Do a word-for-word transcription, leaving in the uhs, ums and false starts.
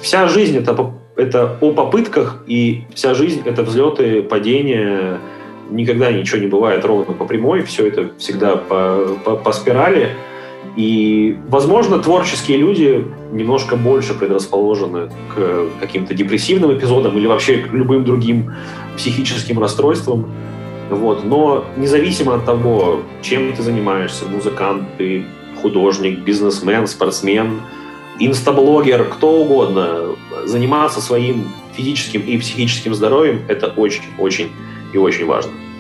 вся жизнь это, поп- это о попытках, и вся жизнь это взлеты, падения. Никогда ничего не бывает ровно по прямой, все это всегда по, по, по спирали. И, возможно, творческие люди немножко больше предрасположены к каким-то депрессивным эпизодам или вообще к любым другим психическим расстройствам. Вот. Но независимо от того, чем ты занимаешься, музыкант, ты художник, бизнесмен, спортсмен, инстаблогер, кто угодно, заниматься своим физическим и психическим здоровьем – это очень-очень и очень важно.